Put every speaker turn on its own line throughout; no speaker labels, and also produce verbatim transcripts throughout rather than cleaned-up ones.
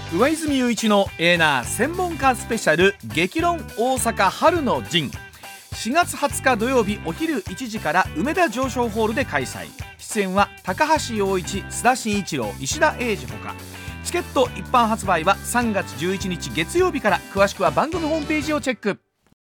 上泉雄一のエーナー専門家スペシャル激論大阪春の陣。しがつはつか土曜日お昼いちじから梅田上昇ホールで開催。出演は高橋陽一、須田慎一郎、石田英二ほか。チケット一般発売はさんがつじゅういちにち月曜日から。詳しくは番組ホームページをチェック。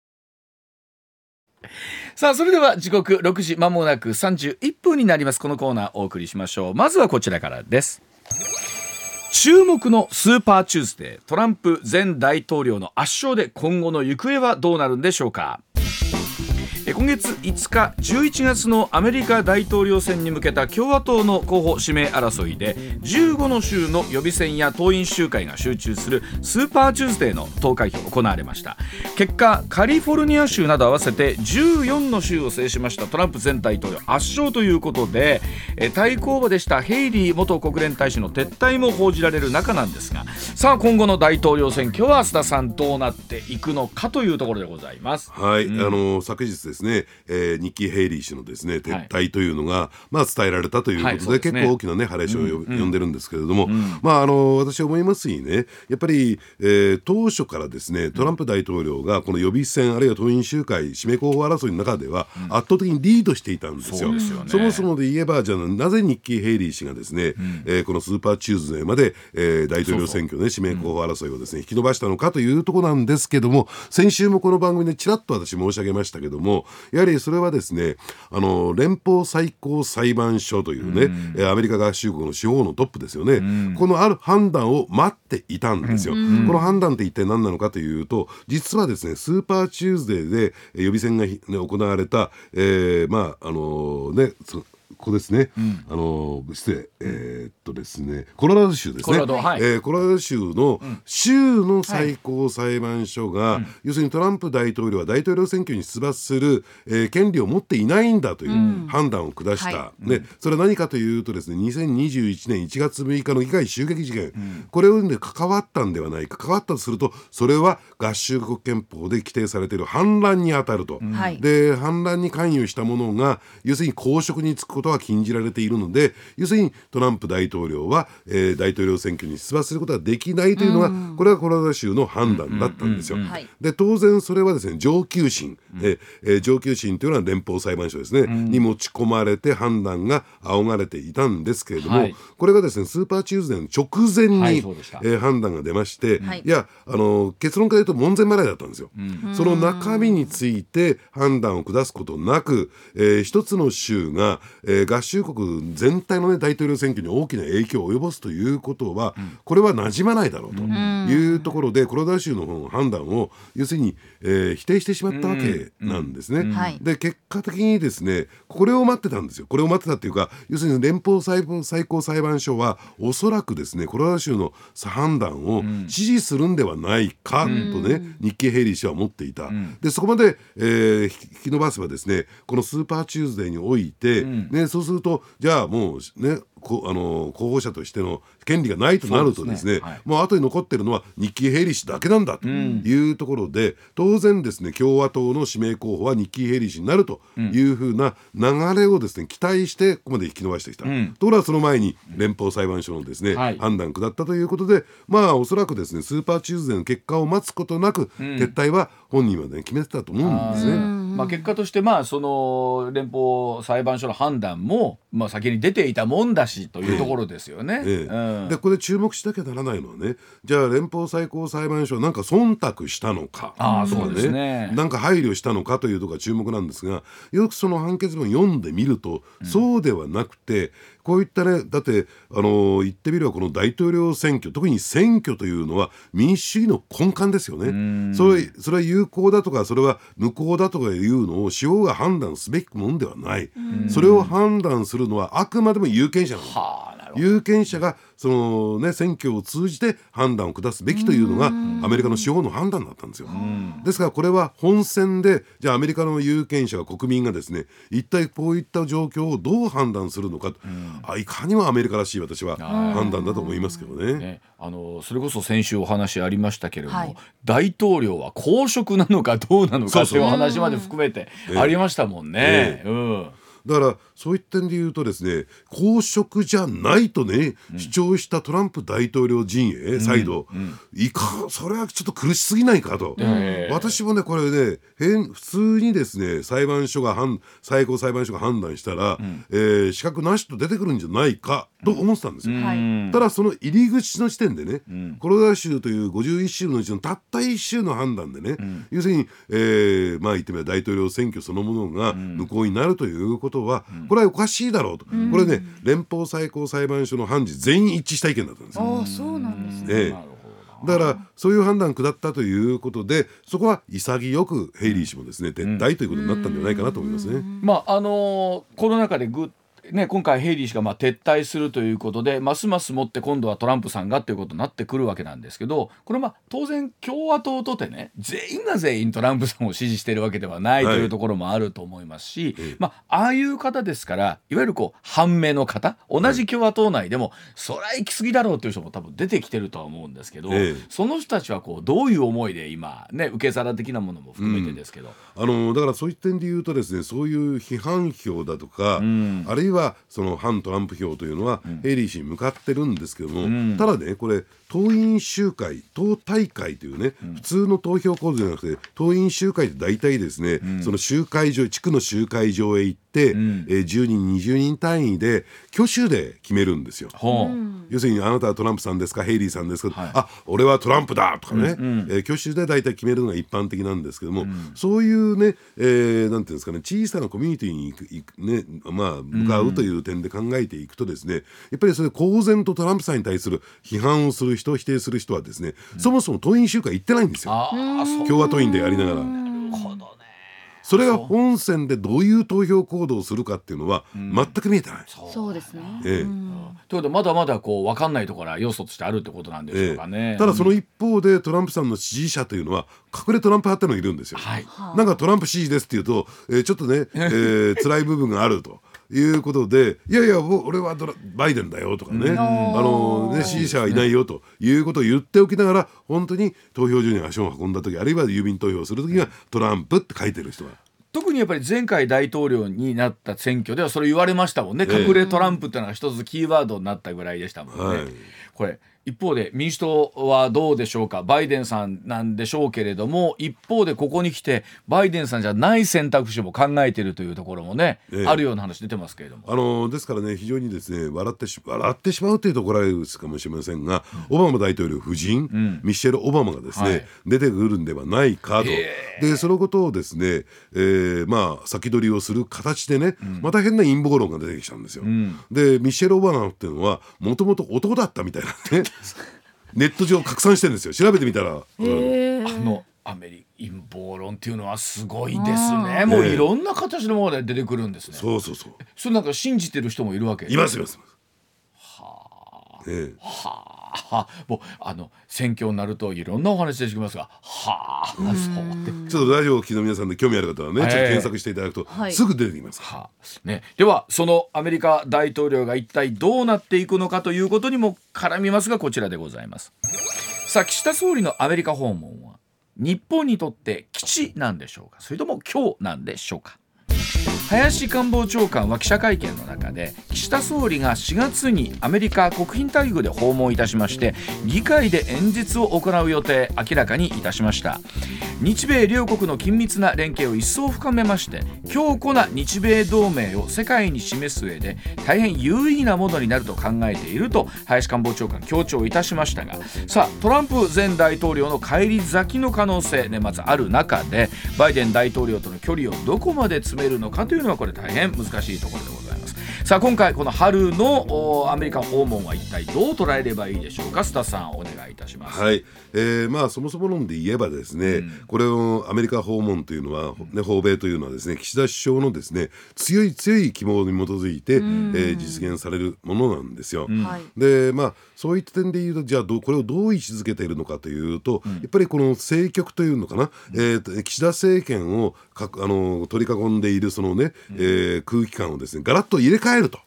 さあ、それでは時刻ろくじまもなくさんじゅういっぷんになります。このコーナーお送りしましょう。まずはこちらからです。注目のスーパーチューズデー、トランプ前大統領の圧勝で今後の行方はどうなるんでしょうか。今月いつかじゅういちがつのアメリカ大統領選に向けた共和党の候補指名争いでじゅうごの州の予備選や党員集会が集中するスーパーチューズデーの投開票が行われました。結果、カリフォルニア州など合わせてじゅうよんの州を制しましたトランプ前大統領圧勝ということで、対抗馬でしたヘイリー元国連大使の撤退も報じられる中なんですが、さあ今後の大統領選挙は須田さんどうなっていくのかというところでございます。
はい、
うん、
あの昨日ですね、えー、ニッキー・ヘイリー氏のですね撤退というのが、はい、まあ、伝えられたということで、はい、結構大きな、ね、ハレーションを、うん、呼んでるんですけれども、うん、まあ、あの私は思いますにね、やっぱり、えー、当初からですねトランプ大統領がこの予備選あるいは党員集会指名候補争いの中では圧倒的にリードしていたんですよ。 そうですよね。そもそもで言えば、じゃあなぜニッキー・ヘイリー氏がですね、うん、えー、このスーパーチューズデーまで、えー、大統領選挙、ね、指名候補争いをですね、うん、引き延ばしたのかというところなんですけども、先週もこの番組でちらっと私申し上げましたけども、やはりそれはですね、あの連邦最高裁判所というね、うん、アメリカ合衆国の司法のトップですよね、うん、このある判断を待っていたんですよ、うん、この判断って一体何なのかというと、実はですねスーパーチューズデーで予備選が、ね、行われた、えー、まああのねここですね、うん、あの失礼、えー、っとですねコロラド州ですね、コロラド、はい、えー、コロラド州の州の最高裁判所が、はい、要するにトランプ大統領は大統領選挙に出馬する、えー、権利を持っていないんだという判断を下した、うん、はい、ね、それは何かというとですね、にせんにじゅういちねんいちがつむいかの議会襲撃事件、うん、これを、ね、関わったんではないか、関わったとするとそれは合衆国憲法で規定されている反乱に当たると、うん、で反乱に関与した者が要するに公職に就くことは禁じられているので、要するにトランプ大統領は、えー、大統領選挙に出馬することはできないというのが、うん、これはコロラド州の判断だったんですよ、うんうんうん、で当然それはですね上級審、うん、えー、上級審というのは連邦裁判所ですね、うん、に持ち込まれて判断が仰がれていたんですけれども、はい、これがですねスーパーチューズデーの直前に、はい、えー、判断が出まして、はい、いやあの結論から言うと門前払いだったんですよ、うん、その中身について判断を下すことなく、えー、一つの州が、えー、合衆国全体の、ね、大統領選挙に大きな影響を及ぼすということは、うん、これは馴染まないだろうというところで、コロラド州の方の判断を要するに、えー、否定してしまったわけなんですね、うんうん、で結果的にですねこれを待ってたんですよ。これを待ってたっていうか、要するに連邦最高裁判所はおそらくですねコロラド州の判断を支持するんではないかとね、うん、ニッキー・ヘイリー氏は思っていた、うん、でそこまで、えー、引き延ばせばですねこのスーパーチューズデーにおいて、うん、ね、そうするとじゃあもうねこあの候補者としての権利がないとなるとですね、はい、もう後に残ってるのはニッキー・ヘイリー氏だけなんだというところで、うん、当然ですね共和党の指名候補はニッキー・ヘイリー氏になるというふうな流れをですね期待してここまで引き延ばしてきた、うん、ところがその前に連邦裁判所のですね、はい、判断下ったということで、まあおそらくですねスーパーチューズデーの結果を待つことなく、うん、撤退は本人はね決めてたと思うんですね。
まあ、結果としてまあその連邦裁判所の判断もまあ先に出ていたもんだしというところですよね、ええええ、うん、
でこれ注目しなきゃならないのはね、じゃあ連邦最高裁判所はなんか忖度したのか、
あ、そうですね、
なんか配慮したのかというところが注目なんですが、よくその判決文読んでみると、うん、そうではなくてこういったね、だってあの言ってみればこの大統領選挙、特に選挙というのは民主主義の根幹ですよね。それ、それは有効だとかそれは無効だとかいうのを司法が判断すべきものではない。それを判断するのはあくまでも有権者なんです。はあ、有権者がその、ね、選挙を通じて判断を下すべきというのがアメリカの司法の判断だったんですよ。ですからこれは本選でじゃあアメリカの有権者が国民がですね一体こういった状況をどう判断するのか、あ、いかにもアメリカらしい私は判断だと思いますけどね。
ね、あのそれこそ先週お話ありましたけれども、はい、大統領は公職なのかどうなのかというお話まで含めてありましたもんね。
ええええ、うん、 だからそういった点で言うとですね、公職じゃないとね、うん、主張したトランプ大統領陣営再度、うんうん、いかそれはちょっと苦しすぎないかと、うん、私もねこれね普通にですね裁判所が最高裁判所が判断したら、うんえー、資格なしと出てくるんじゃないかと思ってたんですよ、うん、ただその入り口の時点でね、うん、コロラド州というごじゅういっ州のうちのたったいっ州の判断でね、うん、要するに、えー、まあ言ってみれば大統領選挙そのものが無効になるということは、うん、これはおかしいだろうと、うん、これね連邦最高裁判所の判事全員一致した意見だったんですよ。
ああそうなんですね、
ええだからそういう判断下ったということで、そこは潔くヘイリー氏もですね、うん、撤退ということになったんじゃないかなと思いますね。
まああのー、コロナ禍でグッね、今回ヘイリー氏がまあ撤退するということでますますもって今度はトランプさんがということになってくるわけなんですけど、これまあ当然共和党とてね全員が全員トランプさんを支持しているわけではないというところもあると思いますし、はいまあ、ああいう方ですからいわゆるこう反目の方同じ共和党内でも、はい、そりゃ行き過ぎだろうという人も多分出てきてるとは思うんですけど、ええ、その人たちはこうどういう思いで今、ね、受け皿的なものも含めてですけど、
うん、あのだからそういった点で言うとですね、そういう批判票だとか、うん、あるいはその反トランプ票というのは、うん、ヘイリー氏に向かってるんですけども、うん、ただねこれ党員集会党大会というね、うん、普通の投票構図じゃなくて党員集会って大体ですね、うん、その集会場地区の集会場へ行って、うんえー、じゅうにんにじゅうにん単位で挙手で決めるんですよ、うん、要するにあなたはトランプさんですかヘイリーさんですか、はい、あ俺はトランプだとかね、うんうんえー、挙手で大体決めるのが一般的なんですけども、うん、そういうね、えー、なんていうんですかね小さなコミュニティに行く、行く、ねまあ、向かうという点で考えていくとですね、やっぱりそれ公然とトランプさんに対する批判をする人否定する人はですね、うん、そもそも党員集会行ってないんですよ、共和党員でありながら。それが本選でどういう投票行動をするかっていうのは全く見えてない、
うん、そうですね、
ええ、ということでまだまだこう分かんないところは要素としてあるってことなんでしょうかね、
ええ、ただその一方でトランプさんの支持者というのは隠れトランプ派ってのがいるんですよ、はい、なんかトランプ支持ですっていうと、えー、ちょっとね、えー、辛い部分があるということでいやいや俺はバイデンだよとかね、うん、あのね支持者はいないよということを言っておきながら本当に投票所に足を運んだ時あるいは郵便投票をする時にはトランプって書いてる人は
特にやっぱり前回大統領になった選挙ではそれ言われましたもんね、えー、隠れトランプっていうのが一つキーワードになったぐらいでしたもんね、はい、これ一方で民主党はどうでしょうか、バイデンさんなんでしょうけれども一方でここに来てバイデンさんじゃない選択肢も考えているというところもね、ええ、あるような話出てますけれども、
あのですからね非常にですね笑ってし、笑ってしまうというところかもしれませんが、うん、オバマ大統領夫人、うん、ミシェル・オバマがですね、はい、出てくるんではないかと、でそのことをですね、えー、まあ先取りをする形でね、うん、また変な陰謀論が出てきたんですよ、うん、でミシェル・オバマっていうのはもともと男だったみたいなねネット上拡散してるんですよ。調べてみたら、うん、あ
のアメリ陰謀論っていうのはすごいですね。もういろんな形のもので出てくるんですね。
そうそうそう。
それなんか信じてる人もいるわけ。
いますいます。
はあ、ね、はあ。もうあの選挙になるといろんなお話出てきますが、はあ、そう
ってちょっとラジオを聴きの皆さんで興味ある方はね、ちょっと検索していただくと、はい、すぐ出てきます、は
あね、ではそのアメリカ大統領が一体どうなっていくのかということにも絡みますが、こちらでございます。さあ岸田総理のアメリカ訪問は日本にとって基地なんでしょうか、それとも今日なんでしょうか。林官房長官は記者会見の中で岸田総理がしがつにアメリカ国賓待遇で訪問いたしまして議会で演説を行う予定明らかにいたしました。日米両国の緊密な連携を一層深めまして強固な日米同盟を世界に示す上で大変有意義なものになると考えていると林官房長官強調いたしましたが、さあトランプ前大統領の返り咲きの可能性年末ある中でバイデン大統領との距離をどこまで詰めるのかというのはこれ大変難しいところでございます。さあ今回この春のアメリカ訪問は一体どう捉えればいいでしょうか。須田さんお願いいたします。
はい、えー、まあそもそも論で言えばですね、うん、これをアメリカ訪問というのは、ね、訪米というのはですね岸田首相のですね強い強い希望に基づいて、うんえー、実現されるものなんですよ、うん、でまあそういった点で言うとじゃあどこれをどう位置づけているのかというと、うん、やっぱりこの政局というのかな、うんえー、岸田政権をかあの取り囲んでいるそのね、うんえー、空気感をですねガラッと入れ替えると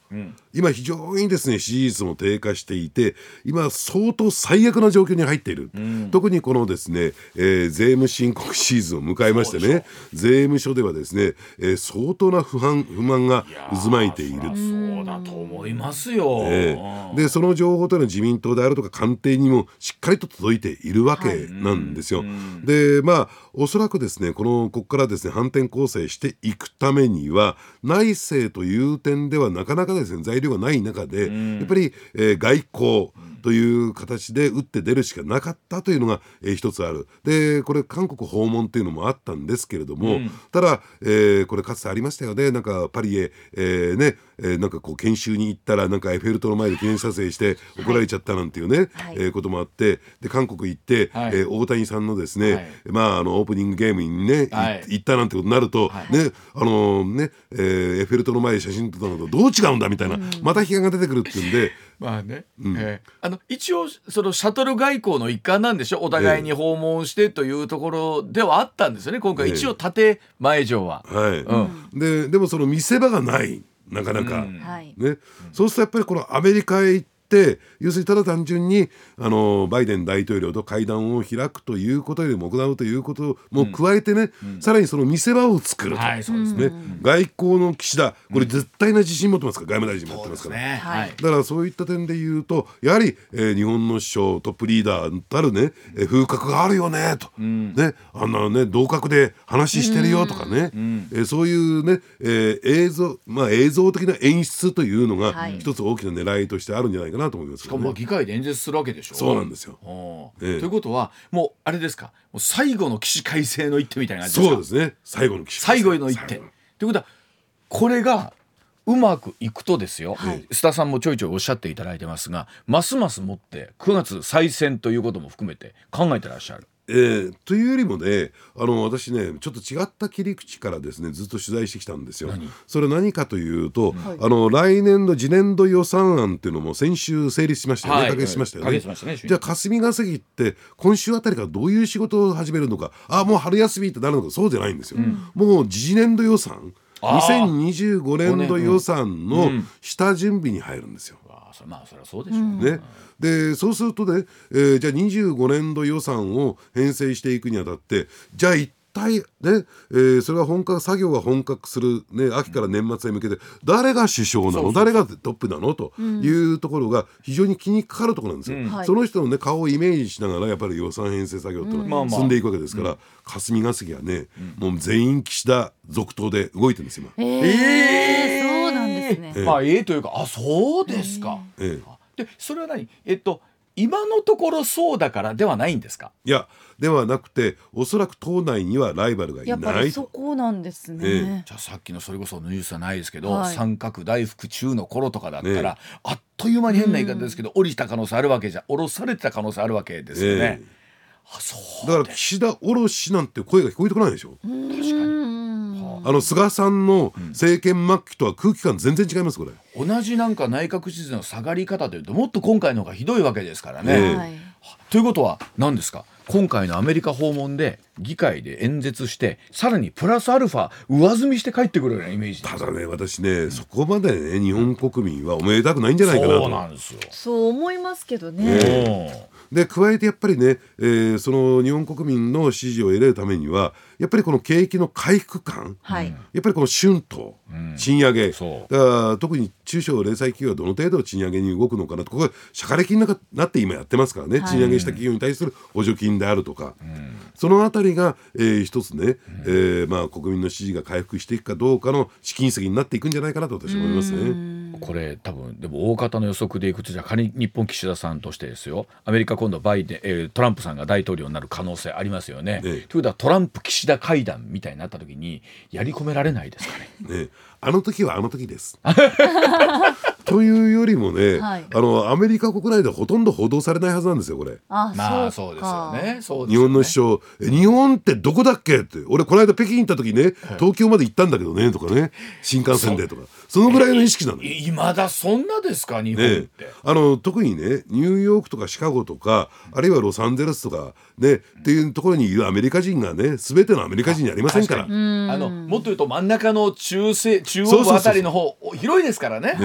今非常にですね支持率も低下していて、今相当最悪な状況に入っている、うん、特にこのですね、えー、税務申告シーズンを迎えましてね、税務署ではですね、えー、相当な不安不満が渦巻いている。
そうだと思いますよ、
えー、でその情報というのは自民党であるとか官邸にもしっかりと届いているわけなんですよ、はい、でまあおそらくですねこのここからですね反転攻勢していくためには内政という点ではなかなかですね材料がない中で、やっぱり、えー、外交という形で打って出るしかなかったというのが、えー、一つある。でこれ韓国訪問というのもあったんですけれども、うん、ただ、えー、これかつてありましたよね。なんかパリへ、えーねえー、なんかこう研修に行ったらなんかエッフェル塔の前で記念撮影して怒られちゃったなんていうね、はいえー、こともあって、で韓国行って、はいえー、大谷さんのですね、はいまあ、あのオープニングゲームにね、はい、行ったなんてことになると、はいねあのーねえー、エッフェル塔の前で写真撮ったのとどう違うんだみたいな、うん、また批判が出てくるっていうんで
まあねうんえー、あの一応そのシャトル外交の一環なんでしょ。お互いに訪問してというところではあったんですよね今回、えー、一応建前上は、
はいうん、で, でもその見せ場がないなかなか、うんねうん、そうするとやっぱりこのアメリカへ行って要するにただ単純にあのバイデン大統領と会談を開くということよりも行うということも加えてね、うん、さらにその見せ場を作ると、はいそうですねうん、外交の岸田これ絶対な自信持ってますから、外務大臣もやってますから、ねはい、だからそういった点で言うとやはり、えー、日本の首相トップリーダーたるね、えー、風格があるよねと、うんね、あんなね同格で話してるよとかね、うんえー、そういうね、えー、映像まあ映像的な演出というのが一つ大きな狙いとしてあるんじゃないかなと思います、ね、
しかも議会で演説するわけでしょ。
そうなんですよ、
ええ、ということはもうあれですかもう最後の起死回生の一手みたいな感じですか。
そうですね最後の起死
最後の一手ということはこれがうまくいくとですよ、はい、須田さんもちょいちょいおっしゃっていただいてますがますますもってくがつ再選ということも含めて考えてらっしゃる。
えー、というよりもねあの私ねちょっと違った切り口からですねずっと取材してきたんですよ。それは何かというと、はい、あの来年度次年度予算案っていうのも先週成立しましたよね、はい、可決しましたよね、ねじゃあ霞が関って今週あたりからどういう仕事を始めるのかあもう春休みってなるのかそうじゃないんですよ、うん、もう次年度予算にせんにじゅうごねんど予算の下準備に入るんですよ、うん
まあそれはそうでしょうね、
ねでそうするとね、えー、じゃあにじゅうごねんど予算を編成していくにあたってじゃあ一体ね、えー、それは本格作業が本格する、ね、秋から年末へ向けて誰が首相なのそうそう誰がトップなのというところが非常に気にかかるところなんですよ、うん、その人の、ね、顔をイメージしながらやっぱり予算編成作業っていうのは進んでいくわけですから、うん、霞が関はね、うん、もう全員岸田続投で動いてるんです今。
えー、えー、そうなんですね、
えー、まあええというかあそうですか、えー、でそれは何えっと今のところそうだからではないんですか。
いやではなくておそらく党内にはライバルがいない
やっぱりそこなんですね、え
え、じゃあさっきのそれこそニュースはないですけど、はい、三角大福中の頃とかだったら、ね、あっという間に変な言い方ですけど、うん、降りた可能性あるわけじゃ降ろされてた可能性あるわけですよね、ええ、
あそうだから岸田降ろしなんて声が聞こえてこないでしょ。
確かに
あの菅さんの政権末期とは空気感全然違いますこれ。
同じなんか内閣支持の下がり方というともっと今回の方がひどいわけですからね、えー、ということは何ですか今回のアメリカ訪問で議会で演説してさらにプラスアルファ上積みして帰ってくるようなイメージ。
ただね私ね、うん、そこまでね日本国民はおめでたくないんじゃないかなと。
そうなんですよ。
そう思いますけどね、
えーで加えてやっぱりね、えー、その日本国民の支持を得るためにはやっぱりこの景気の回復感、はい、やっぱりこの春闘、うん、賃上げ、そうだから特に中小零細企業はどの程度賃上げに動くのかなとここが社会金になって今やってますからね、はい、賃上げした企業に対する補助金であるとか、うん、そのあたりが、えー、一つね、うんえーまあ、国民の支持が回復していくかどうかの試金石になっていくんじゃないかなと私は思いますね。
これ多分でも大方の予測でいくとじゃあ仮に日本岸田さんとしてですよアメリカ今度バイデン、えー、トランプさんが大統領になる可能性ありますよね、ええ、ということはトランプ岸田会談みたいになった時にやり込められないですかね。
ねあの時はあの時ですというよりもね、はい、あのアメリカ国内でほとんど報道されないはずなんですよこれ。
あまあそうですよね。そうですよね。
日本の首相日本ってどこだっけって俺この間北京行った時ね東京まで行ったんだけどねとかね新幹線でとか そ, そのぐらいの意識なのよ。
いまだそんなですか日本って、ね、
あの特にねニューヨークとかシカゴとかあるいはロサンゼルスとかねっていうところにいるアメリカ人がね全てのアメリカ人にありませんから。あ
のもっと言うと真ん中の中西中央部あたりの方広いですからね。
ね、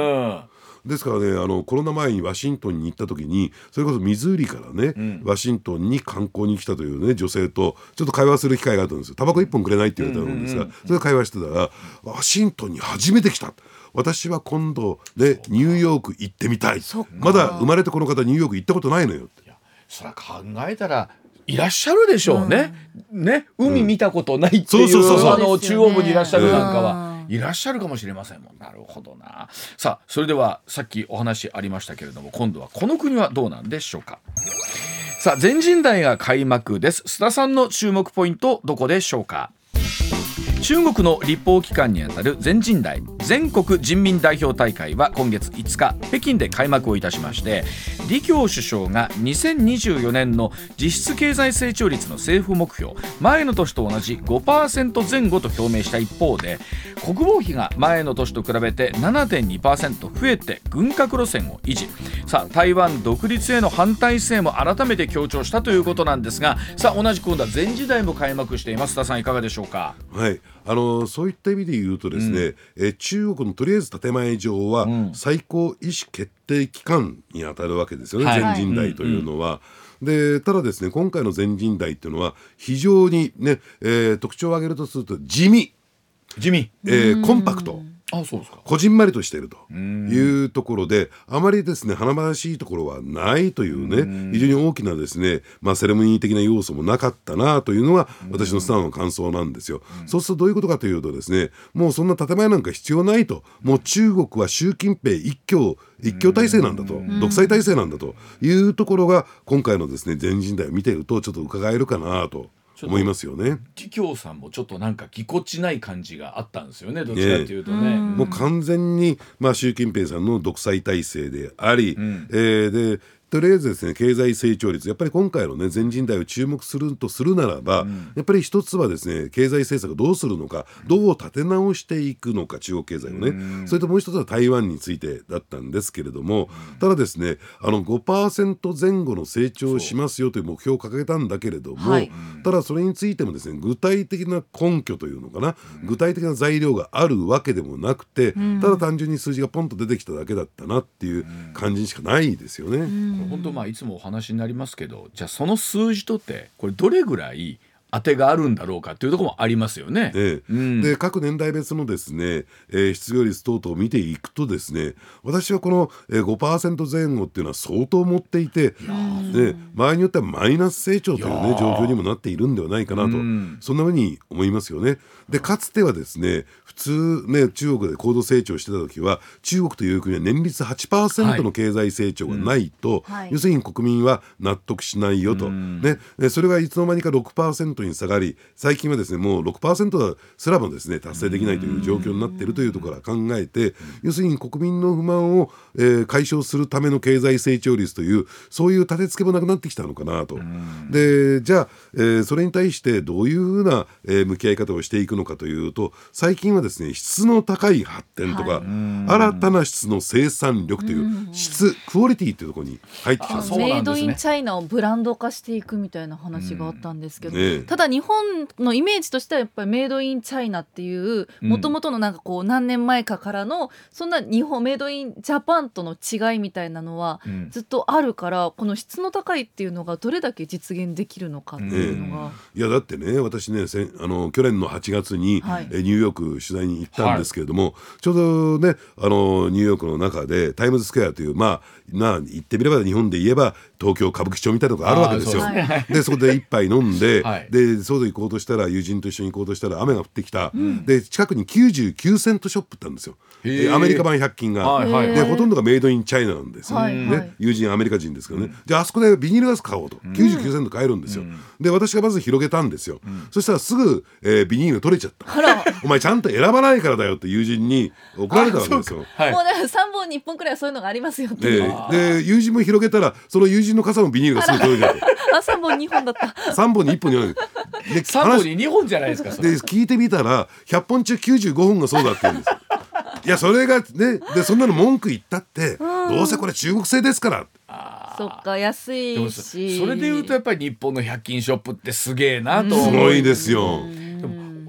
うん
ですからね、あのコロナ前にワシントンに行った時に、それこそミズーリからね、うん、ワシントンに観光に来たというね女性とちょっと会話する機会があったんですよ。タバコいっぽんくれないって言われたんですが、うんうんうん、それで会話してたら、ワシントンに初めて来た、私は今度でニューヨーク行ってみたい、まだ生まれてこの方ニューヨーク行ったことないのよって。
いや、それは考えたらいらっしゃるでしょうね、うん、ね、海見たことないっていう、あの中央部にいらっしゃるなんかはいらっしゃるかもしれませんもん。なるほどな。さあ、それではさっきお話ありましたけれども、今度はこの国はどうなんでしょうか。さあ、全人代が開幕です。須田さんの注目ポイントどこでしょうか。中国の立法機関にあたる全人代全国人民代表大会は今月いつか北京で開幕をいたしまして、李強首相がにせんにじゅうよねんの実質経済成長率の政府目標、前の年と同じ ごパーセント 前後と表明した一方で、国防費が前の年と比べて ななてんにパーセント 増えて軍拡路線を維持。さあ、台湾独立への反対姿勢も改めて強調したということなんですが、さあ同じく今度は全時代も開幕しています。須田さん、いかがでしょうか。
はい、あのそういった意味で言うとですね、うん、え中国のとりあえず建前上は最高意思決定機関に当たるわけですよね、はい、全人代というのは、うんうん、でただですね、今回の全人代というのは非常にね、えー、特徴を挙げるとすると地味
地味、
えー、コンパクト、
あ、そうですか。
こじんまりとしているというところで、あまりですね華々しいところはないというね、非常に大きなですね、まあ、セレモニー的な要素もなかったなというのが私のスタンの感想なんですよ。そうするとどういうことかというとですね、もうそんな建前なんか必要ないと、もう中国は習近平一強一強体制なんだと、独裁体制なんだというところが今回のですね全人代を見ているとちょっと伺えるかなと思いますよね。
李強さんもちょっとなんかぎこちない感じがあったんですよね、どっちかというとね、
ね、もう完全に、まあ、習近平さんの独裁体制であり、うん、えー、でとりあえずですね、経済成長率、やっぱり今回のね全人代を注目するとするならば、うん、やっぱり一つはですね、経済政策をどうするのか、どう立て直していくのか、中国経済をね、うん、それともう一つは台湾についてだったんですけれども、うん、ただですね、あの ごパーセント 前後の成長をしますよという目標を掲げたんだけれども、はい、ただそれについてもですね、具体的な根拠というのかな、うん、具体的な材料があるわけでもなくて、うん、ただ単純に数字がポンと出てきただけだったなっていう感じにしかないですよね。うん、
本当、まあいつもお話になりますけど、じゃあその数字とってこれどれぐらい当てがあるんだろうかというところもありますよね。
ええ、うん、で各年代別のですね、えー、失業率等々を見ていくとですね、私はこの、えー、ごパーセント 前後っていうのは相当持っていて、ね、場合によってはマイナス成長という、ね、状況にもなっているんではないかなと、うん、そんなふうに思いますよね。でかつてはですね、普通ね、中国で高度成長してた時は中国という国は年率 はちパーセント の経済成長がないと、はい、要するに国民は納得しないよと、うん、ね、それがいつの間にか ろくパーセント に下がり、最近はですねもう ろくパーセント すらもですね達成できないという状況になっているというところから考えて、要するに国民の不満を、えー、解消するための経済成長率というそういう立て付けもなくなってきたのかなと。でじゃあ、えー、それに対してどういうふうな、えー、向き合い方をしていくのかというと、最近はですね質の高い発展とか、はい、新たな質の生産力という質クオリティというところに入ってきたんです。
メイドインチャイナをブランド化していくみたいな話があったんですけど、ね、ただ日本のイメージとしてはやっぱりメイドインチャイナっていうもともとのなんかこう何年前かからのそんな日本メイドインジャパンとの違いみたいなのはずっとあるから、この質の高いっていうのがどれだけ実現できるのかっていうのが、
ね、いやだってね、私ねせあの去年のはちがつに、はい、ニューヨーク取材に行ったんですけれども、はい、ちょうどねあのニューヨークの中でタイムズスクエアという、まあな言ってみれば日本で言えば東京歌舞伎町みたいなとこあるわけですよ。 そ, で, でそこで一杯飲んで、はい、で外行こうとしたら友人と一緒に行こうとしたら雨が降ってきた、うん、で近くにきゅうじゅうきゅうセントショップってあるんですよ。アメリカ版ひゃく均が、はいはい、でほとんどがメイドインチャイナなんですよ、はいはいね、友人アメリカ人ですけどね、うん、じゃああそこでビニールガス買おうと、うん、きゅうじゅうきゅうセント買えるんですよ、うん、で私がまず広げたんですよ、うん、そしたらすぐ、えー、ビニール取れちゃった。お前ちゃんと選ばないからだよって友人に怒られたわけですよ。
はい、もうだからさんぼんにいっぽんくらいそういうのがありますよって、
えー、で友人も広げたらその友人の傘のビニールがすぐ取れちゃった
あさんぼんにほんだった
さんぼんにいっぽんにで
さんぼんににほんじゃないですか。それ
で聞いてみたらひゃっぽん中きゅうじゅうごほんがそうだって言うんですよ。いやそれがね、でそんなの文句言ったって、うん、どうせこれ中国製ですから。
あそっか安いし、
それでいうとやっぱり日本のひゃく均ショップってすげえなと。
すごいですよ。
でも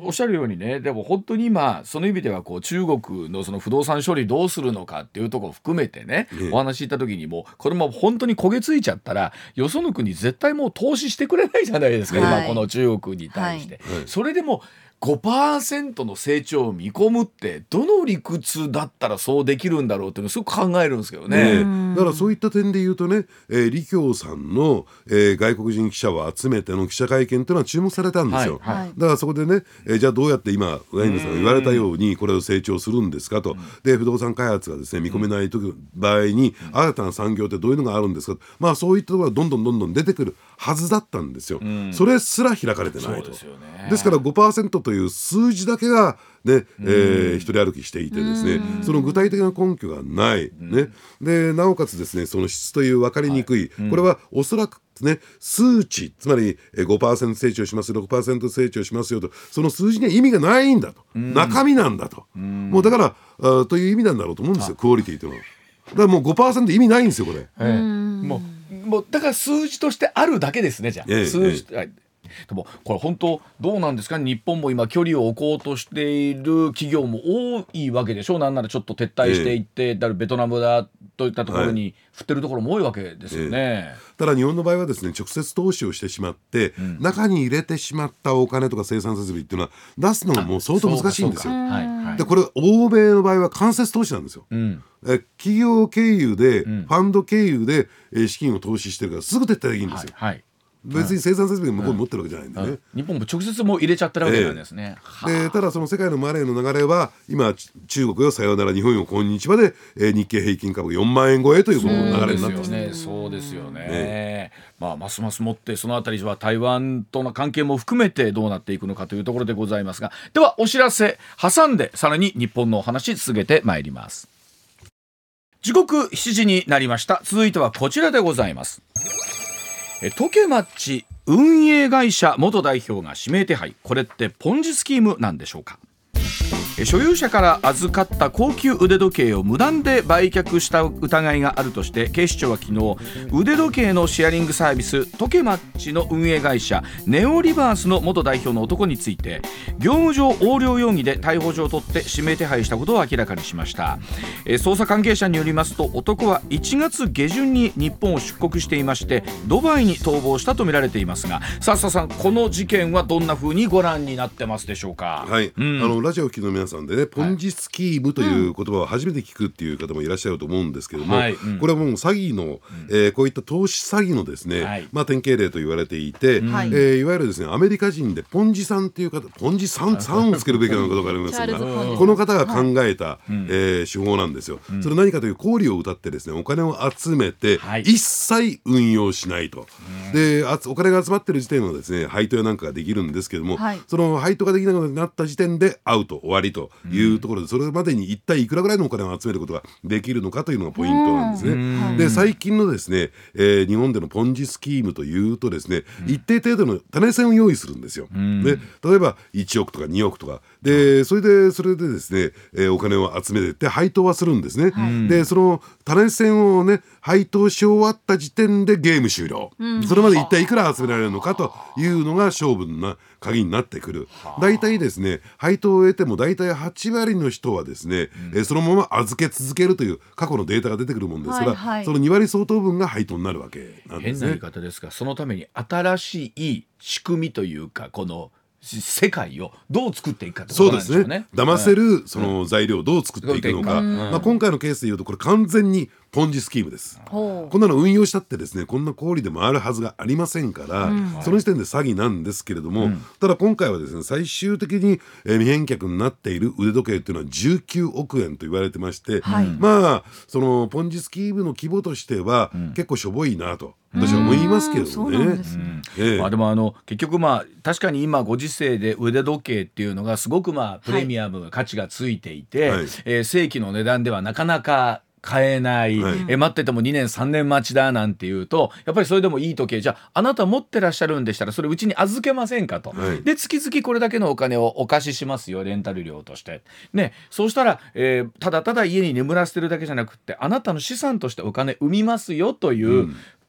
おっしゃるようにね、でも本当に今その意味ではこう中国のその不動産処理どうするのかっていうところを含めてね、
ね
お話しした時にもこれも本当に焦げついちゃったらよその国絶対もう投資してくれないじゃないですか、
はい
今この中国に対して、
はいはい
それでもごパーセント の成長を見込むってどの理屈だったらそうできるんだろうっていうのをすごく考えるんですけどね。
ね、だからそういった点で言うとね、えー、李強さんの、えー、外国人記者を集めての記者会見というのは注目されたんですよ、
はいはい、
だからそこでね、えー、じゃあどうやって今上泉さんが言われたようにこれを成長するんですかと、で不動産開発がですね見込めない時場合に新たな産業ってどういうのがあるんですか、まあそういったところがどんどんどんどん出てくるはずだったんですよ、それすら開かれてないと。
そうですよね。
ですから ごパーセント という数字だけがね、えー、一人歩きしていてですね、その具体的な根拠がない、ね、でなおかつですねその質という分かりにくい、はい、これはおそらくね、数値つまり ごパーセント 成長します ろくパーセント 成長しますよと、その数字には意味がないんだと、中身なんだと、もうだからあという意味なんだろうと思うんですよ、クオリティというのは。だからもう ごパーセント 意味ないんですよこれ、ええ、
もうもうだから数字としてあるだけですね。じゃあ、ええ、数字、ええ、でもこれ本当どうなんですかね、日本も今距離を置こうとしている企業も多いわけでしょう。なんならちょっと撤退していって、ええ、だからベトナムだといったところに振ってるところも多いわけですよね、ええ、
ただ日本の場合はですね直接投資をしてしまって、うん、中に入れてしまったお金とか生産設備っていうのは出すのももう相当難しいんですよ。はいはい、でこれ欧米の場合は間接投資なんですよ、うん、え企業経由で、うん、ファンド経由で、え資金を投資してるからすぐ撤退できるんですよ、はいはい、別に生産設備が向こうに持ってるわけじゃないんでね、うんうん、
日本も直接もう入れちゃってるわけなんですね、
えー、でただその世界のマネーの流れは今中国よさよなら日本よこんにちはで、えー、日経平均株がよんまんえん超えという流れになってますね。
そうですよね、ね、まあ、ますますもってそのあたりは台湾との関係も含めてどうなっていくのかというところでございますが、ではお知らせ挟んでさらに日本のお話続けてまいります。時刻しちじになりました。続いてはこちらでございます。トケマッチ運営会社元代表が指名手配、これってポンジスキームなんでしょうか。所有者から預かった高級腕時計を無断で売却した疑いがあるとして警視庁は昨日腕時計のシェアリングサービストケマッチの運営会社ネオリバースの元代表の男について業務上横領容疑で逮捕状を取って指名手配したことを明らかにしました。捜査関係者によりますと男はいちがつげじゅんに日本を出国していましてドバイに逃亡したとみられていますが、さあさあさんこの事件はどんな風にご覧になってますでしょうか。
はい、うん、あのラジオを聞きの皆さんでねポンジスキームという言葉を初めて聞くっていう方もいらっしゃると思うんですけども、はい、うん、これはもう詐欺の、うん、えー、こういった投資詐欺のですね、はい、まあ、典型例と言われていて、はい、えー、いわゆるですねアメリカ人でポンジさんっていう方、ポンジさんさんをつけるべきなのかどうかありますがこの方が考えた、はい、えー、手法なんですよ、うん、それ何かという公理を謳ってですねお金を集めて、はい、一切運用しないと、うん、でお金が集まってる時点はですね配当やなんかができるんですけども、はい、その配当ができなくなった時点でアウト終わりというところで、それまでに一体いくらぐらいのお金を集めることができるのかというのがポイントなんですね。で最近のですね、えー、日本でのポンジスキームというとですね、一定程度の種銭を用意するんですよ。で例えばいちおくとかにおくとかでそれでそれでですね、えー、お金を集めてって配当はするんですね。でその種銭をね配当し終わった時点でゲーム終了、それまで一体いくら集められるのかというのが勝負の鍵になってくる。大体ですね配当を得ても大体はちわりの人はですね、うん、えー、そのまま預け続けるという過去のデータが出てくるもんですから、はいはい、そのにわり相当分が配当になるわけなんですね。
変な言い方ですがそのために新しい仕組みというかこの世界をどう作っていくかってことなんでしょうね。そうですね、
騙せるその材料をどう作っていくのか、うん、まあ、今回のケースでいうとこれ完全にポンジスキームです。こんなの運用したってですねこんな氷で回るはずがありませんから、うん、その時点で詐欺なんですけれども、うん、ただ今回はですね最終的に、えー、未返却になっている腕時計っていうのはじゅうきゅうおくえんと言われてまして、はい、まあそのポンジスキームの規模としては、うん、結構しょぼいなと私は思いますけどね。
まあでもあの結局まあ確かに今ご時世で腕時計っていうのがすごくまあプレミアム価値がついていて、はい、えー、正規の値段ではなかなか買えない、はい、え待っててもにねんさんねん待ちだなんていうとやっぱりそれでもいい時計じゃああなた持ってらっしゃるんでしたらそれうちに預けませんかと、はい、で月々これだけのお金をお貸ししますよレンタル料としてね、そうしたら、えー、ただただ家に眠らせてるだけじゃなくってあなたの資産としてお金生みますよという、うん、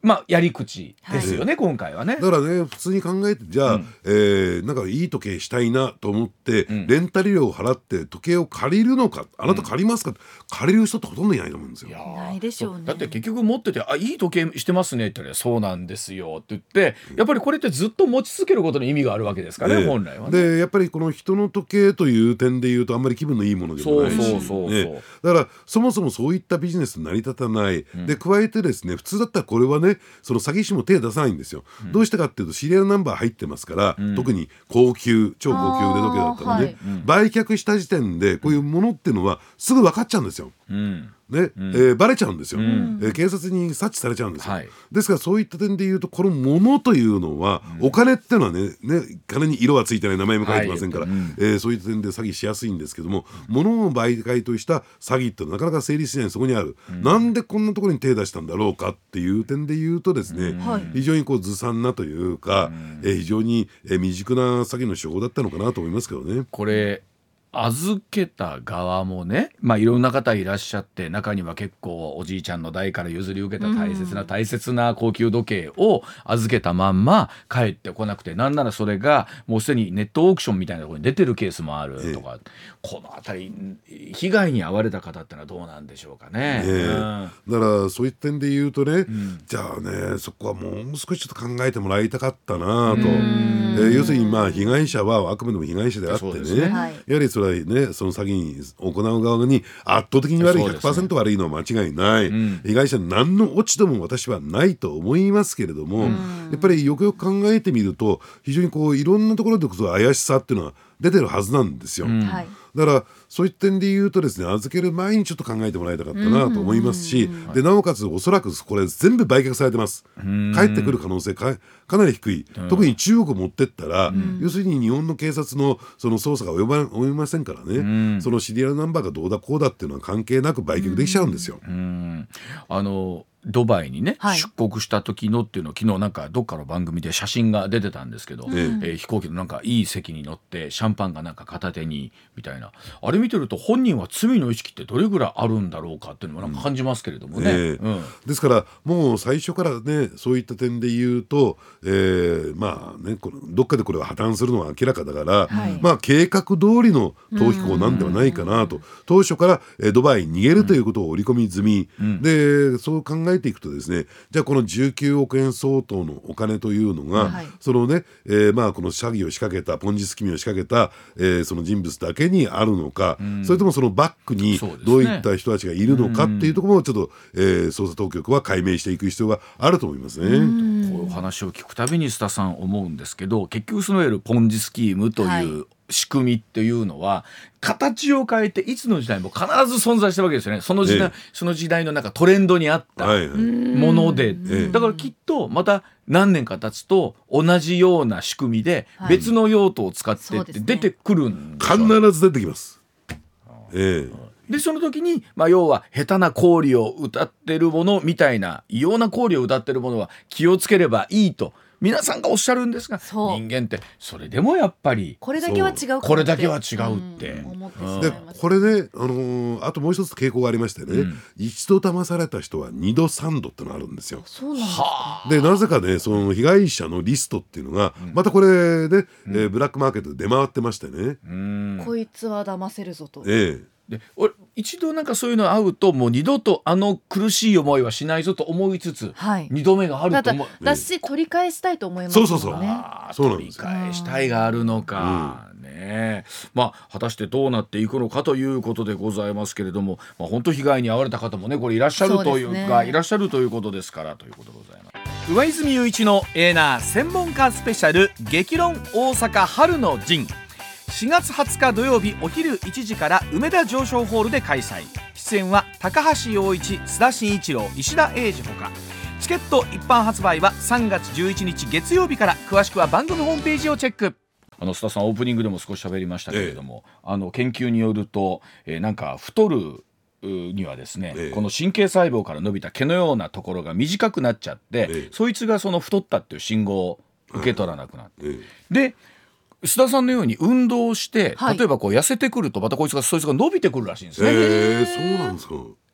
まあやり口ですよね、はい、今回はね。
だからね普通に考えてじゃあ、うんえー、なんかいい時計したいなと思って、うん、レンタル料を払って時計を借りるのかあなた借りますか、うん、借りる人ってほとんどいないと思うんですよ。いや
ないでしょうね。
だって結局持っててあいい時計してますねって言ったらそうなんですよって言ってやっぱりこれってずっと持ち続けることに意味があるわけですからね、えー、本来はね。
でやっぱりこの人の時計という点でいうとあんまり気分のいいものでもないし、そうそうそうそう、ね、だからそもそもそういったビジネス成り立たない、うん、で加えてですね普通だったらこれはねその詐欺師も手出さないんですよ、うん、どうしてかっていうとシリアルナンバー入ってますから、うん、特に高級超高級腕時計だったらね、はい、売却した時点でこういうものっていうのはすぐ分かっちゃうんですよ、うんねうんえー、バレちゃうんですよ、うんえー、警察に察知されちゃうんですよ、はい、ですからそういった点でいうとこの物というのは、うん、お金っていうのは ね, ね金に色はついてない名前も書いてませんから、はいうんえー、そういった点で詐欺しやすいんですけども、うん、物を媒介とした詐欺ってなかなか成立しないそこにある、うん、なんでこんなところに手出したんだろうかっていう点でいうとですね、うん、非常にこうずさんなというか、うんえー、非常に、えー、未熟な詐欺の手法だったのかなと思いますけどね。
これ預けた側もね、まあ、いろんな方いらっしゃって中には結構おじいちゃんの代から譲り受けた大切な、うん、大切な高級時計を預けたまんま帰ってこなくてなんならそれがもうすでにネットオークションみたいなところに出てるケースもあるとか、ええ、このあたり被害に遭われた方ってのはどうなんでしょうかね、
ええうん、だからそういった点で言うとね、うん、じゃあねそこはもう少しちょっと考えてもらいたかったなと、えー、要するにまあ被害者はあくまでも被害者であってね、やはりそれね、その詐欺に行う側に圧倒的に悪い ひゃくパーセント 悪いのは間違いない、うん、被害者に何の落ち度も私はないと思いますけれども、うん、やっぱりよくよく考えてみると非常にこういろんなところでこそ怪しさっていうのは出てるはずなんですよ、うん、だからそういった点で言うとですね預ける前にちょっと考えてもらいたかったなと思いますし、でなおかつおそらくこれ全部売却されてます。帰ってくる可能性 か, かなり低い、特に中国を持ってったら要するに日本の警察のその捜査が及ば及びませんからね、そのシリアルナンバーがどうだこうだっていうのは関係なく売却できちゃうんですよ。
うんあのドバイにね、はい、出国した時のっていうのを昨日なんかどっかの番組で写真が出てたんですけど、うんえー、飛行機のなんかいい席に乗ってシャンパンがなんか片手にみたいなあれ見てると本人は罪の意識ってどれぐらいあるんだろうかっていうのもなんか感じますけれどもね、うんえーうん、
ですからもう最初からねそういった点で言うと、えー、まあねこのどっかでこれは破綻するのは明らかだから、はい、まあ計画通りの逃避行なんではないかなと、当初から、えー、ドバイに逃げるということを織り込み済み、うん、でそう考えていくとですね、じゃあこのじゅうきゅうおくえん相当のお金というのが、はい、そのね、えー、まあこの詐欺を仕掛けたポンジスキミを仕掛けた、えー、その人物だけにあるのか、うん、それともそのバックにどういった人たちがいるのかっていうところもちょっと、えー、捜査当局は解明していく必要があると思いますね。
こういう話を聞くたびに須田さん思うんですけど、結局そのいわゆるポンジスキームという、はい仕組みっていうのは形を変えていつの時代も必ず存在したわけですよね。その時代、ええ、その時代のなんかトレンドにあったもので、はいはい、だからきっとまた何年か経つと同じような仕組みで別の用途を使ってって出てくるんですよ、
ね、必ず出てきます、え
え、でその時に、まあ、要は下手な行為を歌ってるものみたいな異様な行為を歌ってるものは気をつければいいと皆さんがおっしゃるんですが、人間ってそれでもやっぱり
これだけは違う
これだけは違うって、うん、
思ってしまいます。
でこれね、あのー、あともう一つ傾向がありましてね、うん、一度騙された人は二度三度ってのがあるんですよ。
そうなんですか。
でなぜかねその被害者のリストっていうのが、うん、またこれね、うんえー、ブラックマーケットで出回ってましてね、
うん、こいつは騙せるぞと、
ええ
で俺一度なんかそういうの会うともう二度とあの苦しい思いはしないぞと思いつつ、はい、二度目があると思う
だし取り返したいと思いますもんね。
そうそうそう
あそうなんですよ。取り返したいがあるのか、うんね、まあ果たしてどうなっていくのかということでございますけれども、まあ、本当被害に遭われた方もねこれいらっしゃるというか、ね、いらっしゃるということですからということでございます。上泉雄一のエーナー専門家スペシャル激論大阪春の陣しがつはつか土曜日お昼いちじから梅田上昇ホールで開催。出演は高橋陽一、須田慎一郎、石田英二ほか。チケット一般発売はさんがつじゅういちにち月曜日から。詳しくは番組ホームページをチェック。あの須田さんオープニングでも少し喋りましたけれども、ええ、あの研究によると、えー、なんか太るにはですね、ええ、この神経細胞から伸びた毛のようなところが短くなっちゃって、ええ、そいつがその太ったっていう信号を受け取らなくなって、ええ、で須田さんのように運動して、はい、例えばこう痩せてくるとまたこいつがそいつが伸びてくるらしいんですね。
えー、そうなんですか。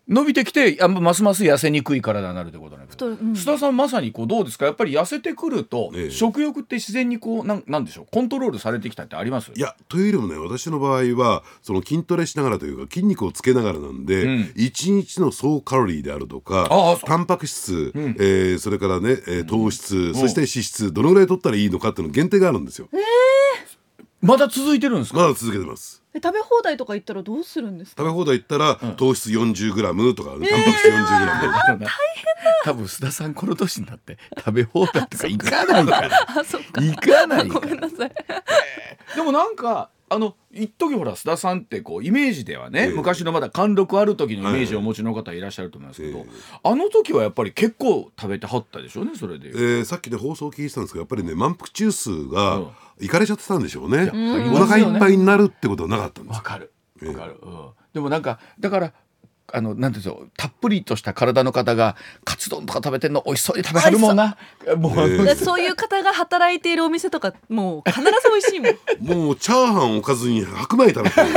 伸びてきて、あますます痩せにくい体になるってことなんです。須田さんまさにこうどうですか、やっぱり痩せてくると、ええ、食欲って自然にこうなんなんでしょう、コントロールされてきたってあります？
いや、というよりもね、私の場合はその筋トレしながらというか筋肉をつけながらなんで、うん、いちにちの総カロリーであるとか、タンパク質、うん、えー、それからね、えー、糖質、うん、そして脂質、どのぐらい取ったらいいのかっていうの限定があるんですよ。
えー
まだ続いてるんですか？
まだ続けてます。
え食べ放題とか行ったらどうするんですか？
食べ放題行ったら、うん、糖質 よんじゅうグラム とか、タンパク質 よんじゅうグラム、
えー、大変だ。
多分須田さんこの年になって食べ放題とか行かないから
あ、そっか。
行かないから
ごめんなさい、
えー、でもなんかあの一時ほら須田さんってこうイメージではね、えー、昔のまだ貫禄ある時のイメージをお持ちの方いらっしゃると思いますけど、えー、あの時はやっぱり結構食べてはったでしょうね。それで、
えー、さっきで放送を聞いてたんですけど、やっぱりね満腹中枢が、うん、いかれちゃってたんでしょうね。お腹いっぱいになるってことはなかったんです。
わかるわかる、えーうん、でもなんかだからあのなんていうんですか、たっぷりとした体の方がカツ丼とか食べてんの美味しそうに食べはるもんな。もう、え
ー、そういう方が働いているお店とかもう必ず美味しいもん
もうチャーハンおかずに白米食べてる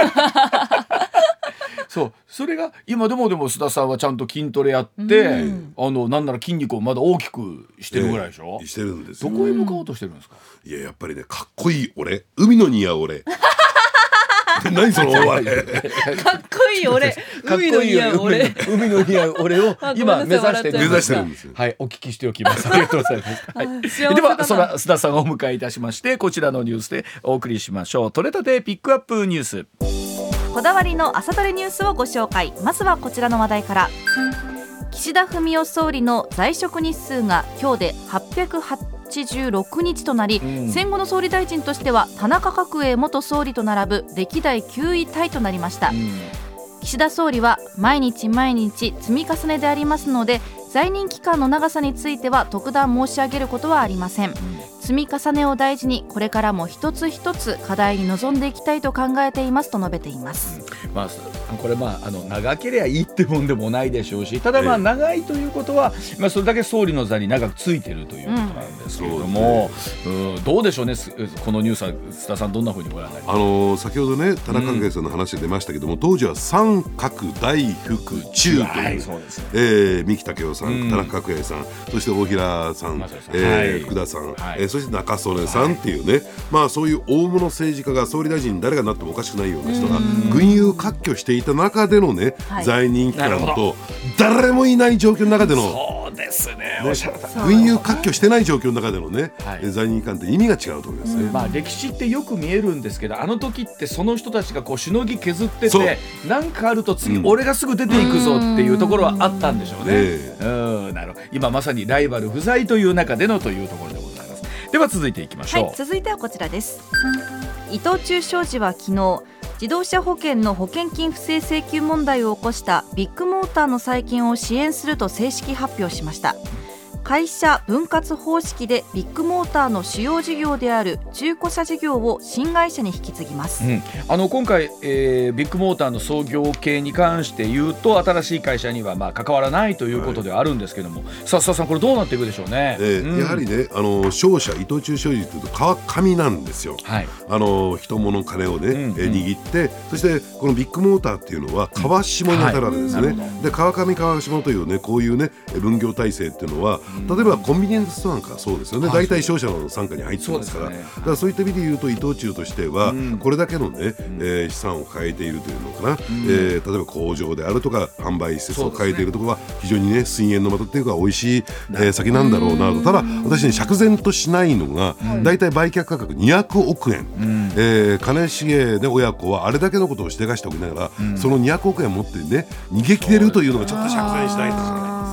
そう、それが今でもでも須田さんはちゃんと筋トレやって、うん、あのなんなら筋肉をまだ大きくしてるぐらいでしょ、
えー、してるんですよ。
どこへ向かおうとしてるんですか？
いや、やっぱりね、かっこいい俺、海の似合う俺何そのお前
かっこいい俺、海の似合う俺、
海の似合う俺を今目指して
目指してるんですよ。
はい、お聞きしておきます。ありがとうございます、はい、ではそら須田さんをお迎えいたしまして、こちらのニュースでお送りしましょう。取れたてピックアップニュース。
こだわりの朝どれニュースをご紹介。まずはこちらの話題から。岸田文雄総理の在職日数が今日ではっぴゃくはちじゅうろくにちとなり、うん、戦後の総理大臣としては田中角栄元総理と並ぶ歴代きゅういタイとなりました、うん、岸田総理は毎日毎日積み重ねでありますので、在任期間の長さについては特段申し上げることはありません、うん、積み重ねを大事にこれからも一つ一つ課題に臨んでいきたいと考えていますと述べています、
うん、まあ、これまああの長ければいいってもんでもないでしょうし、ただまあ長いということは、ええ、まあ、それだけ総理の座に長くついているということなんですけれども、うん、うん、どうでしょうね、このニュースは須田さんどんなふうにご覧になりますか？
あのー、先ほどね田中角栄さんの話で出ましたけども、うん、当時は三角大福中という、はい、そうですね、えー、三木武夫さん、うん、田中角栄さん、そして大平さん、まあえーはい、福田さん、はい、えー、そして中曽根さんっていうね、はい、まあ、そういう大物政治家が総理大臣に誰がなってもおかしくないような人が群雄割拠していた中でのね、はい、在任期間と誰もいない状況の中での、
そうですね、おっしゃるとおり、
群雄割拠してない状況の中でのね、はい、在任期間って意味が違うと思いますね、
まあ、歴史ってよく見えるんですけど、あの時ってその人たちがこうしのぎ削ってて、なんかあると次、うん、俺がすぐ出ていくぞっていうところはあったんでしょうね、えー、うん、なるほど。今まさにライバル不在という中でのというところでございます。では続いていきましょう、
はい、続いてはこちらです。伊藤忠商事は昨日、自動車保険の保険金不正請求問題を起こしたビッグモーターの再建を支援すると正式発表しました。会社分割方式でビッグモーターの主要事業である中古車事業を新会社に引き継ぎます、
うん、あの今回、えー、ビッグモーターの創業系に関して言うと新しい会社にはまあ関わらないということではあるんですけども、はい、さあ須田さんこれどうなっていくでしょうね、
えーうん、やはりね、あの商社伊藤忠商事というと川上なんですよ、はい、あの人物金をね、うんうん、えー、握って、そしてこのビッグモーターっていうのは川下に当たるわけですね、うん、はい、で川上川下というねこういうね分業体制っていうのは、例えばコンビニエンスストアなんかそうですよね、大体商社の傘下に入ってますから、そうですね、だからそういった意味で言うと伊藤忠としては、うん、これだけのね、うん、えー、資産を抱えているというのかな、うん、えー、例えば工場であるとか販売施設を抱えているところは非常にね水源の的っていうか美味しい、えー、先なんだろうなと。ただ私ね釈然としないのが、うん、大体売却価格にひゃくおくえん、うん、えー、金重で親子はあれだけのことをしでかしておきながら、うん、そのにひゃくおくえん持ってね逃げ切れるというのがちょっと釈然しないですよね。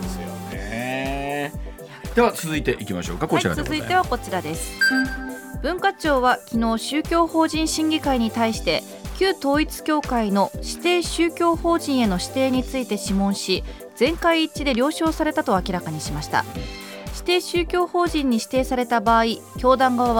では続いていきましょうか。こちらでございます。
はい、続いてはこちらです。文化庁は昨日宗教法人審議会に対して旧統一教会の指定宗教法人への指定について諮問し、全会一致で了承されたと明らかにしました。指定宗教法人に指定された場合、教団側は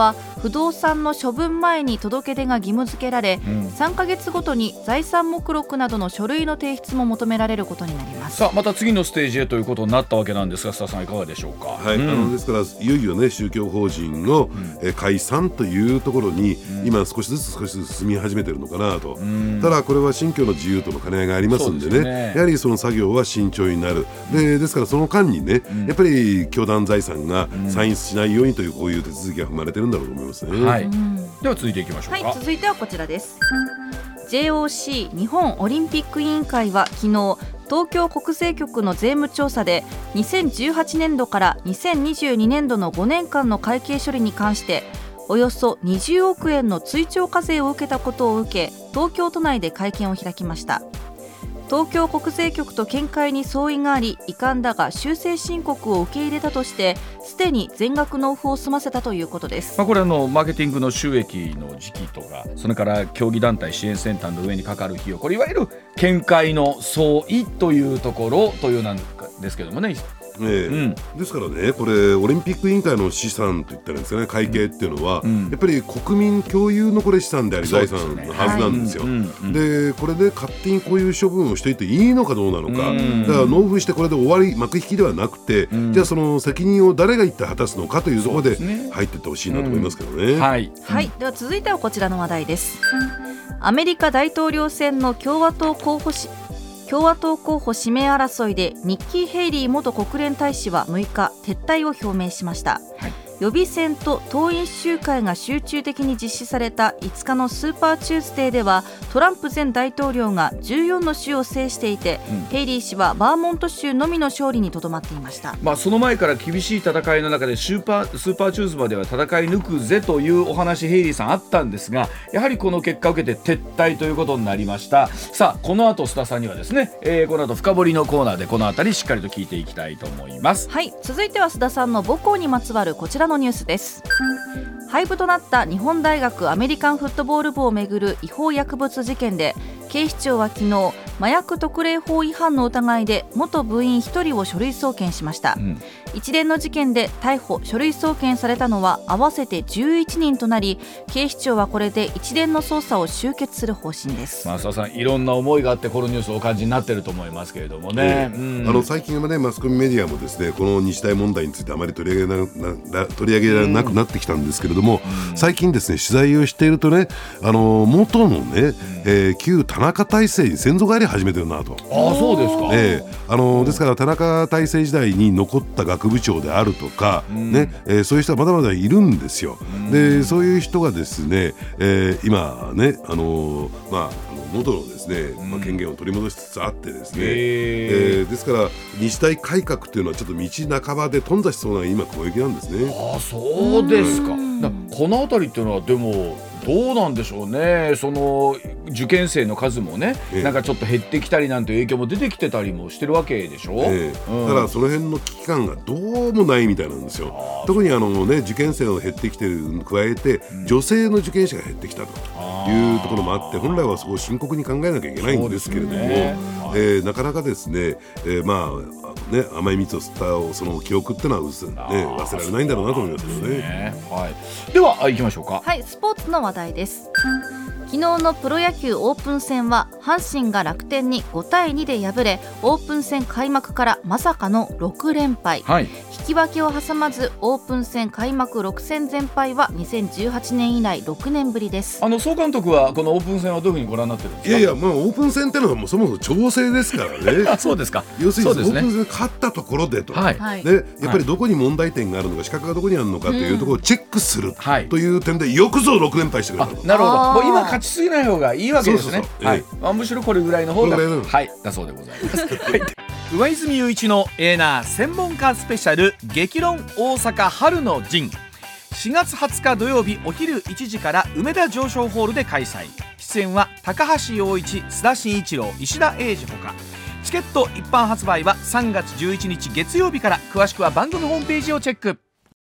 不動産の処分前に届け出が義務付けられ、うん、さんかげつごとに財産目録などの書類の提出も求められることになります。
さあまた次のステージへということになったわけなんですが、須田さんいかがでしょうか。
はい、うん、あのですからいよいよね宗教法人の、うん、え解散というところに、うん、今少しずつ少しずつ進み始めているのかなと、うん、ただこれは信教の自由との兼ね合いがありますんで ね, でねやはりその作業は慎重になる。でですからその間にね、うん、やっぱり教団財産が散逸しないようにというこういう手続きが踏まれてるんだろうと思いますね、
はい、では続いていきましょうか。
はい、続いてはこちらです。 ジェイオーシー 日本オリンピック委員会は昨日東京国税局の税務調査でにせんじゅうはちねんどからにせんにじゅうにねんどのごねんかんの会計処理に関しておよそにじゅうおくえんの追徴課税を受けたことを受け、東京都内で会見を開きました。東京国税局と見解に相違があり遺憾だが修正申告を受け入れたとしてすでに全額納付を済ませたということです。
まあ、これはのマーケティングの収益の時期とかそれから競技団体支援センターの上にかかる費用、これいわゆる見解の相違というところというなんですけどもね。
ええうん、ですからねこれオリンピック委員会の資産といったらいいんですかね、会計っていうのは、うん、やっぱり国民共有のこれ資産であり財産のはずなんですよ。で、ねはい、これで勝手にこういう処分をしていていいのかどうなのか、うん、だから納付してこれで終わり幕引きではなくて、うん、じゃあその責任を誰が一体果たすのかというところで入っていってほしいなと思いますけどね、うん
はいはい、では続いてはこちらの話題です。アメリカ大統領選の共和党候補し共和党候補指名争いでニッキー・ヘイリー元国連大使はむいか撤退を表明しました、はい、予備選と党員集会が集中的に実施されたいつかのスーパーチューズデーではトランプ前大統領がじゅうよんの州を制していて、うん、ヘイリー氏はバーモント州のみの勝利にとどまっていました。
まあ、その前から厳しい戦いの中でスーパー、スーパーチューズまでは戦い抜くぜというお話ヘイリーさんあったんですが、やはりこの結果を受けて撤退ということになりました。さあこの後須田さんにはですね、えー、この後深掘りのコーナーでこのあたりしっかりと聞いていきたいと思います。
はい、続いては須田さんの母校にまつわるこちらのニュースです。廃部となった日本大学アメリカンフットボール部をめぐる違法薬物事件で警視庁は昨日麻薬特例法違反の疑いで元部員ひとりを書類送検しました、うん、一連の事件で逮捕書類送検されたのは合わせてじゅういちにんとなり、警視庁はこれで一連の捜査を終結する方針です。
増田さんいろんな思いがあってこのニュースをお感じになっていると思いますけれどもね、
えーうん、あの最近は、ね、マスコミメディアもですねこの日大問題についてあまり取り上げなな取り上げられなくなってきたんですけれども、うん、最近ですね取材をしているとねあの元のね、うんえー、旧田中体制に先祖返り始めてるなと。
ああそうですか、
えー、あのですから田中体制時代に残った学部長であるとか、うんねえー、そういう人はまだまだいるんですよ、うん、でそういう人がですね、えー、今ねあのー、まあ元のですね、まあ、権限を取り戻しつつあってですね、えー、ですから日大改革というのはちょっと道半ばで頓挫しそうな今攻撃なんですね。
ああそうですか。だこのあたりっていうのはでもどうなんでしょうね。その受験生の数もね、ええ、なんかちょっと減ってきたりなんて影響も出てきてたりもしてるわけでしょ、ええ
うん、ただその辺の危機感がどうもないみたいなんですよ。特にあの、ね、受験生が減ってきてるに加えて、うん、女性の受験者が減ってきたというところもあって本来はそこを深刻に考えなきゃいけないんですけれども、ねえー、なかなかですね、えー、まあね、甘い蜜を吸ったその記憶っていうのは、ね、忘れられないんだろうなと思いますけどね。
ねはい、では行きましょうか。
はい、スポーツの話題です。昨日のプロ野球オープン戦は阪神が楽天にごたいにで敗れオープン戦開幕からまさかのろくれんぱい、はい、引き分けを挟まずオープン戦開幕ろくせん全敗はにせんじゅうはちねん以来ろくねんぶりです。
あの総監督はこのオープン戦はどういうふうにご覧になってるんですか。
いやいや、まあ、オープン戦ってのはもうそもそも調整ですからね
あそうですか。
要するにオープン戦勝ったところでと、はいでやっぱりどこに問題点があるのか資格がどこにあるのかというところをチェックするという点でよくぞろくれんぱいしてくれたと。
なるほど。もう今勝ちすぎない方がいいわけですね。そうそうそう、はいまあ、むしろこれぐらいの方がはいだそうでございますはい、上泉雄一のエーナー専門家スペシャル激論大阪春の陣しがつはつか土曜日お昼いちじから梅田上昇ホールで開催。出演は高橋陽一、須田慎一郎、石田英二ほか。チケット一般発売はさんがつじゅういちにち月曜日から。詳しくは番組ホームページをチェック。